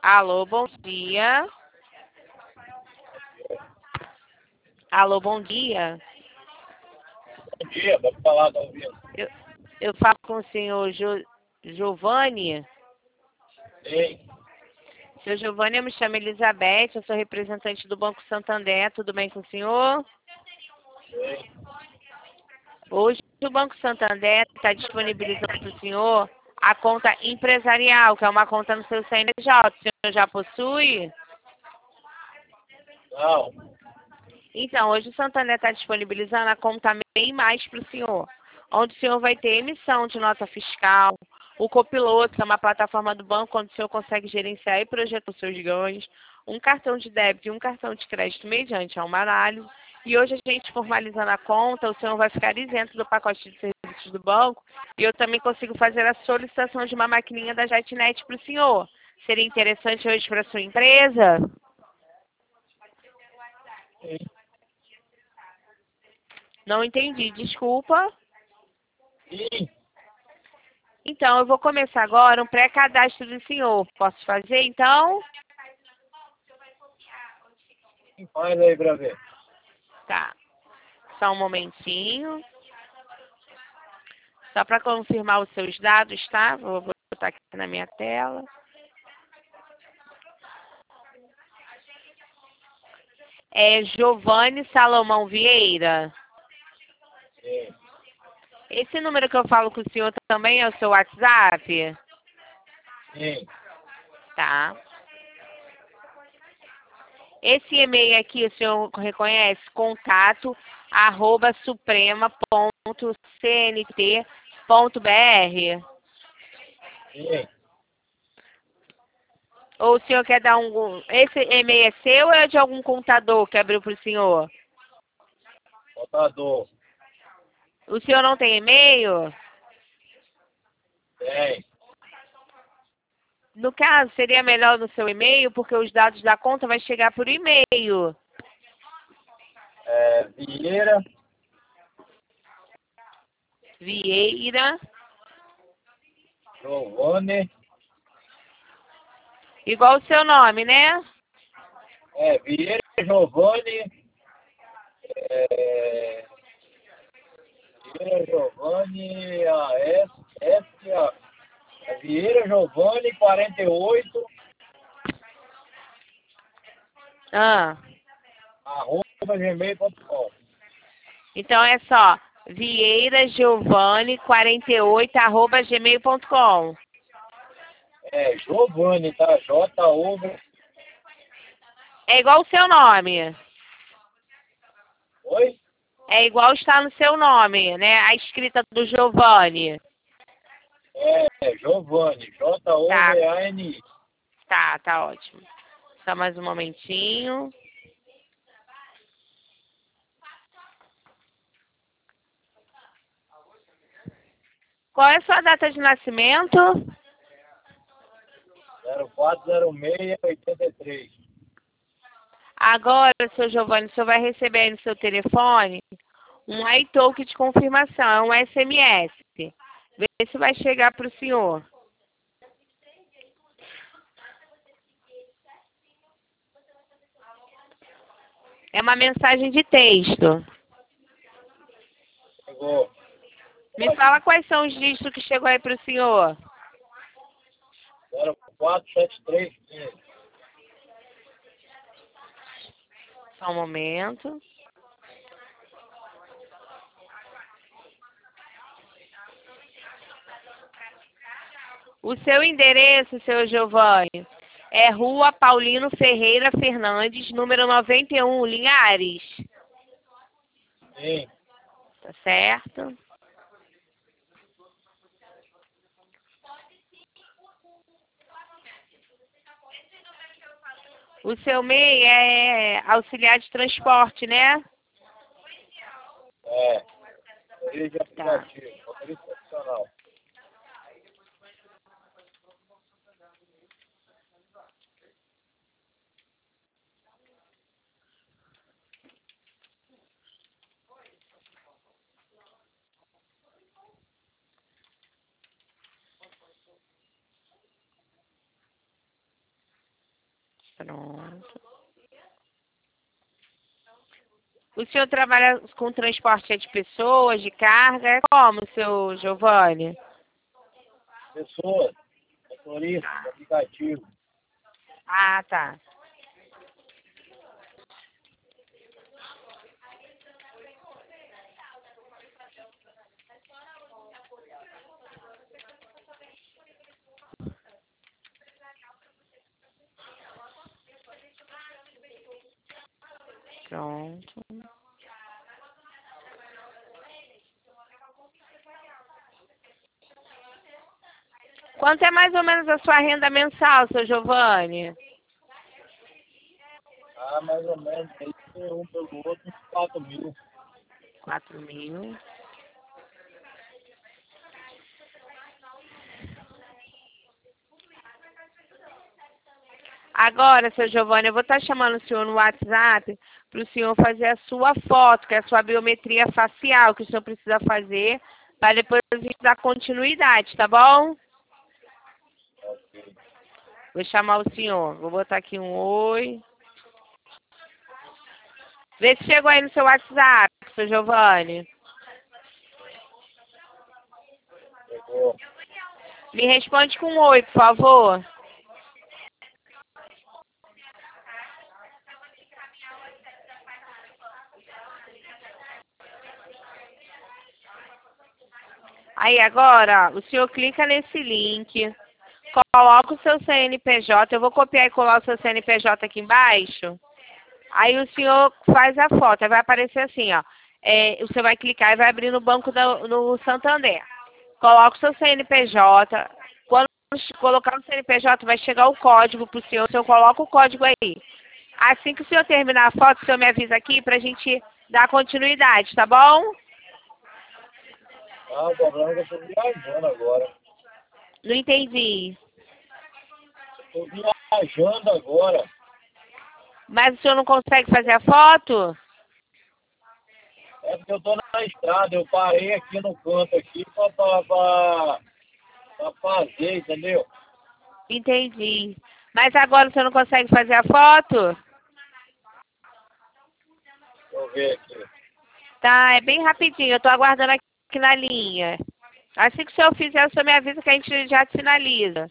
Alô, bom dia. Alô, bom dia. Bom dia, pode falar, tá ouvindo? Eu falo com o senhor Giovanni. Sim, Seu Giovanni, eu me chamo Elizabeth, eu sou representante do Banco Santander. Tudo bem com o senhor? sim. Hoje o Banco Santander está disponibilizando para o senhor a conta empresarial, que é uma conta no seu CNPJ. O senhor já possui? Não, Então, hoje o Santander está disponibilizando a conta MEI Mais para o senhor, onde o senhor vai ter emissão de nota fiscal, o copiloto, que é uma plataforma do banco onde o senhor consegue gerenciar e projetar os seus ganhos, um cartão de débito e um cartão de crédito mediante a uma análise. E hoje a gente formalizando a conta, o senhor vai ficar isento do pacote de serviços do banco e eu também consigo fazer a solicitação de uma maquininha da JetNet para o senhor. Seria interessante hoje para a sua empresa? sim. Não entendi, desculpa. Sim, Então, eu vou começar agora um pré-cadastro do senhor. Posso fazer, então? faz aí pra ver. Tá. Só um momentinho. Só para confirmar os seus dados, tá? Vou botar aqui na minha tela. É Giovanni Salomão Vieira. Sim, Esse número que eu falo com o senhor também é o seu WhatsApp? sim, Tá. Esse e-mail aqui, o senhor reconhece? Contato @ suprema.cnt.br. sim. Ou o senhor quer dar um... Esse e-mail é seu ou é de algum contador que abriu para o senhor? Contador, O senhor não tem e-mail? tem. No caso, seria melhor no seu e-mail, porque os dados da conta vai chegar por e-mail. Vieira, Vieira, Giovanni, igual o seu nome, né? Vieira, Giovanni, é, Vieira, Giovanni, Vieira, Giovanni, 48, Ah, @gmail.com. então é só Vieira Giovanni 48 @gmail.com. Giovanni, tá? J-O, É igual o seu nome. oi? É igual está no seu nome, né? A escrita do Giovanni. Giovanni, Tá, Jovani. tá ótimo. Só mais um momentinho. Qual é a sua data de nascimento? 040683. Agora, seu Giovanni, o senhor vai receber aí no seu telefone um iTalk de confirmação, um SMS. Vê se vai chegar para o senhor. É uma mensagem de texto. Chegou. Me fala quais são os dígitos que chegou aí para o senhor. 047315. Só um momento. O seu endereço, seu Giovanni, é Rua Paulino Ferreira Fernandes, número 91, Linhares. Sim. Tá certo? O seu MEI é auxiliar de transporte, né? Motorista de Tá. aplicativo. Motorista profissional. Pronto. O senhor trabalha com transporte de pessoas, de carga? É como, seu Giovanni? Pessoas, motorista, aplicativo. Ah, tá. Pronto. Quanto é mais ou menos a sua renda mensal, seu Giovanni? Ah, mais ou menos, aí um pelo outro, uns 4.000. 4.000. Agora, seu Giovanni, eu vou estar chamando o senhor no WhatsApp para o senhor fazer a sua foto, que é a sua biometria facial, que o senhor precisa fazer, para depois a gente dar continuidade, tá bom? Ok. Vou chamar o senhor. Vou botar aqui um oi. Vê se chegou aí no seu WhatsApp, seu Giovanni. Chegou. Me responde com um oi, por favor. Aí agora, ó, o senhor clica nesse link, coloca o seu CNPJ. Eu vou copiar e colar o seu CNPJ aqui embaixo. Aí o senhor faz a foto, aí vai aparecer assim, ó. Você vai clicar e vai abrir no banco no Santander. Coloca o seu CNPJ. Quando colocar o CNPJ, vai chegar o código pro senhor. O senhor coloca o código aí. Assim que o senhor terminar a foto, o senhor me avisa aqui pra gente dar continuidade, tá bom? Ah, o problema é que eu tô viajando agora. Não entendi. Tô viajando agora. Mas o senhor não consegue fazer a foto? É porque eu tô na estrada, eu parei aqui no canto aqui pra fazer, entendeu? Entendi. Mas agora o senhor não consegue fazer a foto? Deixa eu ver aqui. Tá, é bem rapidinho. Eu tô aguardando aqui na linha. Assim que o senhor fizer, o senhor me avisa que a gente já finaliza.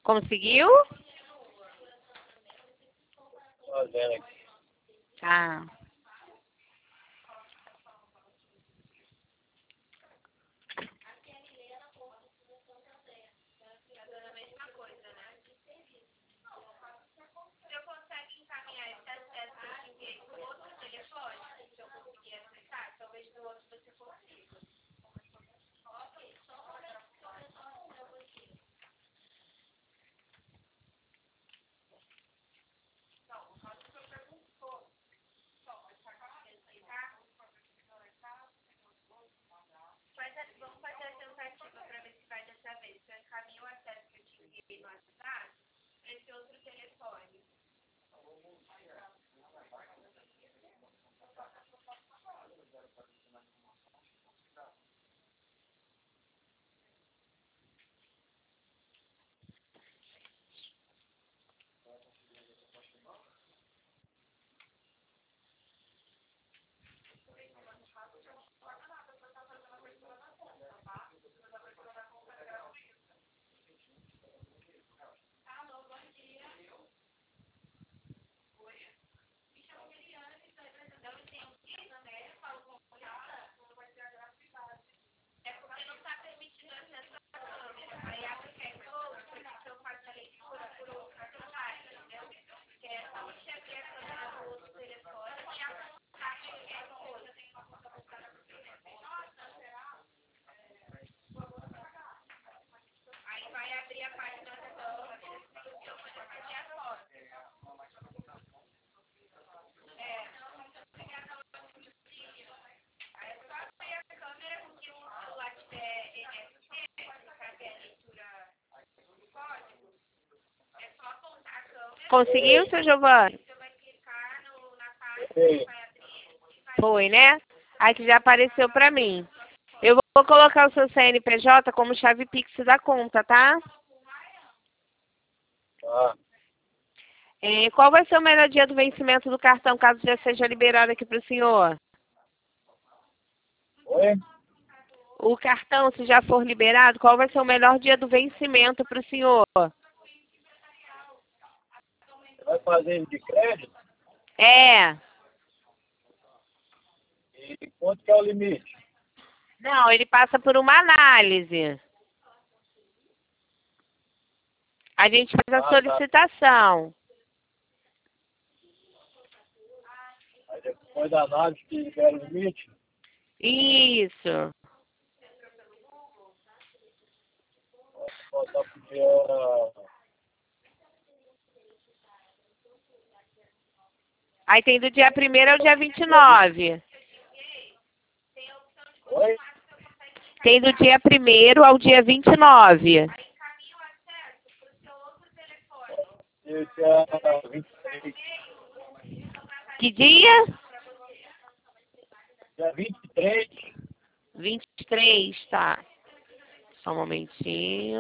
Conseguiu? Fazendo aqui. Tá. Conseguiu, seu Giovanni? Ei, Foi, né? Aqui já apareceu pra mim. Eu vou colocar o seu CNPJ como chave Pix da conta, tá? tá. Qual vai ser o melhor dia do vencimento do cartão, caso já seja liberado aqui pro senhor? Oi? O cartão, se já for liberado, qual vai ser o melhor dia do vencimento pro senhor? Você vai fazer ele de crédito? É. E quanto que é o limite? Não, ele passa por uma análise. A gente faz a Ah, tá. solicitação. Aí depois da análise que libera o limite, Isso. pode botar pro dia... Aí tem do dia 1º ao dia 29. Oi? Tem do dia 1º ao dia 29. E dia 23. Que dia? Dia 23. 23, tá. Só um momentinho.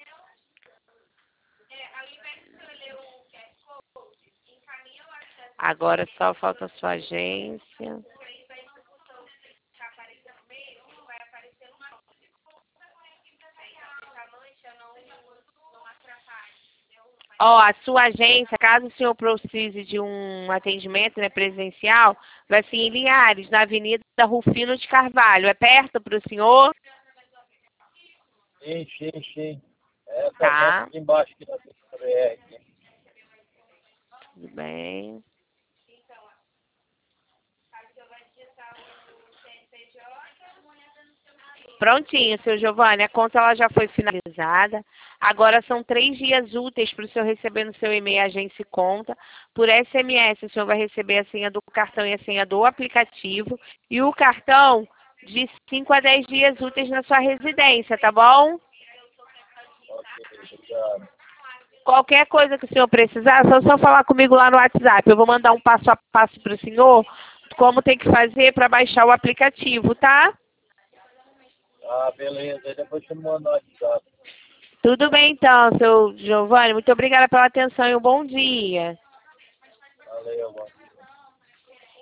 Agora só falta a sua agência. Ó, a sua agência, caso o senhor precise de um atendimento, né, presencial, vai ser em Linhares, na Avenida Rufino de Carvalho. É perto para o senhor? Sim, sim, sim. Essa Tá, aqui embaixo aqui na BR. Aqui. tudo bem. Prontinho, seu Giovanni, a conta ela já foi finalizada. Agora são 3 dias úteis para o senhor receber no seu e-mail agência e conta. Por SMS, o senhor vai receber a senha do cartão e a senha do aplicativo. E o cartão de 5 a 10 dias úteis na sua residência, tá bom? Ok, obrigado. Qualquer coisa que o senhor precisar, é só falar comigo lá no WhatsApp. Eu vou mandar um passo a passo para o senhor, como tem que fazer para baixar o aplicativo, tá? Ah, beleza. Aí depois você me manda no WhatsApp. Tudo bem então, seu Giovanni. Muito obrigada pela atenção e um bom dia. Valeu, mano.